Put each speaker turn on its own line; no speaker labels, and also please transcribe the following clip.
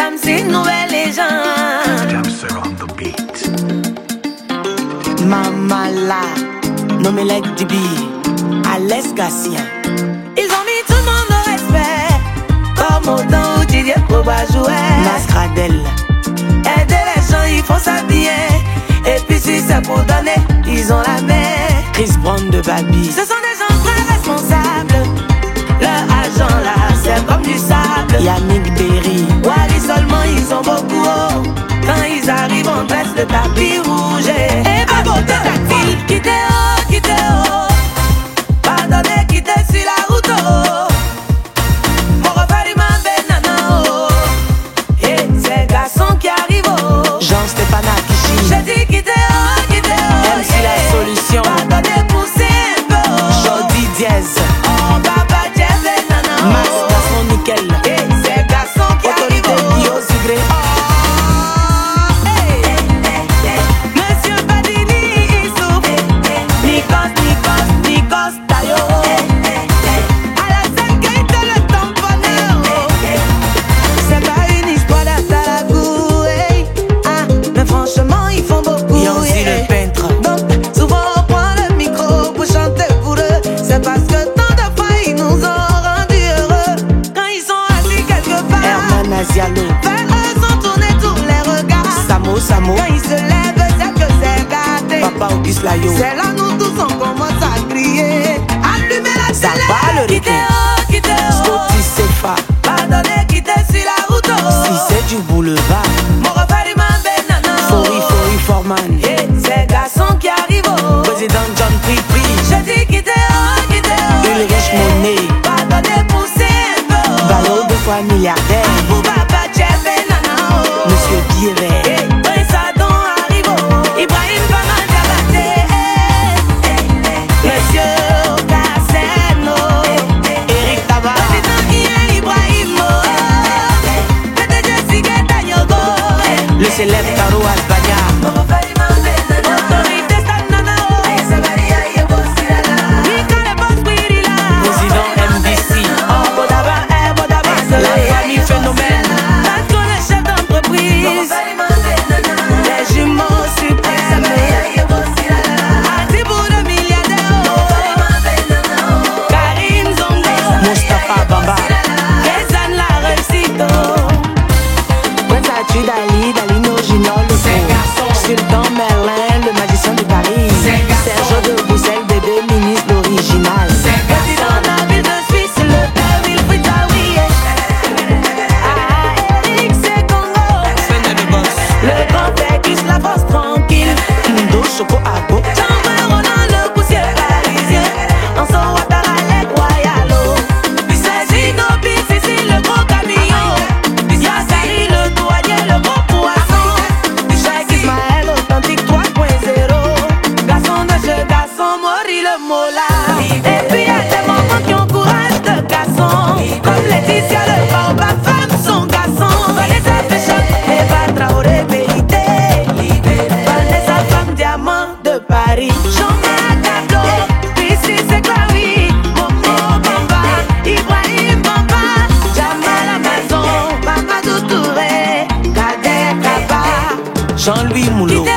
Jamsey, nouvelle légende.
Jamser on the beat.
Mamala, Nomelek Dibi, Alès Gassien.
Ils ont mis tout le monde au respect, comme au temps où Didier Proba jouait.
Nascradel.
Aider les gens, ils font ça bien. Et puis si c'est pour donner, ils ont la main.
Chris Brown de Babi.
Ce sont des gens très responsables. Leur argent là, c'est comme du sable.
Yannick Berry.
Wally seulement, ils sont beaucoup haut. Quand ils arrivent, on dresse le tapis rouge. Et pas beauté tactile. Quittez haut. Pardonnez, quittez sur la route haut. Mon refait ma banana haut. Et ces garçons qui arrivent haut.
Jean-Stéphane Akichi.
J'ai dit quittez haut.
MC La Solution.
Pardonnez, poussez un peu haut.
Jody Diaz.
Oh, Baba Jeff banana
Max
haut.
Gasson Nickel.
Et ces garçons qui arrivent
Autorité
haut.
Guillaume Sigré.
Monsieur Badini, il souffre. Nikos, Tayo. À la scène, qu'il te le tamponneur. C'est pas une histoire d'Atalagou. Ah, mais franchement, ils font beaucoup.
Yancy le peintre.
Donc, souvent, on prend le micro pour chanter pour eux. C'est parce que tant de fois, ils nous ont rendus heureux. Quand ils sont assis quelque part,
Herman Azialo.
vers eux sont tournés tous les regards.
Samo.
Quand ils se lèvent, c'est que c'est gâté.
Papa Auguste Layo.
C'est là nous tous on commence à crier. Allumez la
Ça
télé.
va, le
Quittez
requin.
haut, quittez haut.
Scotty Sefa.
Pardonnez, quittez sur la route
Si
haut.
c'est du boulevard.
Mon refait ma banana
Fori Forman.
Et ces garçons qui arrivent haut.
Président John Pripri.
Je dis quittez haut.
Ulrich Monet.
Pardonnez, poussez un peu haut.
Ballot de fois milliardaire.
Pour Baba Jeff banana haut.
Monsieur Pierre.
Et Prince Adam arrive haut. Ibrahim Bama Diabaté. Monsieur Casseno.
Eric Tabar.
Président Ian Ibrahim. PDG Sigeta Nyogo.
Le célèbre Caro Asbania.
Autorité Stanana. Mika le boss Wirila.
Président MDC.
Bodaba.
La famille Phénomène.
Patron le chef d'entreprise. Les jumeaux suprêmes. Atibou le milliardaire. Karim Zongo.
Mustapha Bamba.
Kézan la réussite.
Prince Atu Dali Nogino le pro. Sultan Merlin, le magicien de Paris. Serge de Bruxelles, bébé ministre l'original.
Président Nabil de Suisse, le père Wilfried Zawiye. Eric Sekongo. Le grand Pécus, la force tranquille.
Ndo Choco Abo.
Jean-Marie Roland, le poussière parisien. Anso Ouattara, les royaux. Saisi Nobi, Sissi, le gros camion. Yassari, le douanier, le gros poisson. Cheikh Ismaël, authentique 3.0. Garçon de jeu, garçon, Mori le mola. Et puis y'a des mamans qui ont courage de garçon. Comme Laetitia, le combat femme, son garçon. Vanessa Péchoc, Eva Traoré, BIT. Vanessa femme, diamant de Paris. Jean-Marc Tableau, ici c'est Chloé. Momo Bamba, Ibrahim Bamba. Jamal Amazon, Mamadou Touré. Kader Kaba.
Jean-Louis Moulot.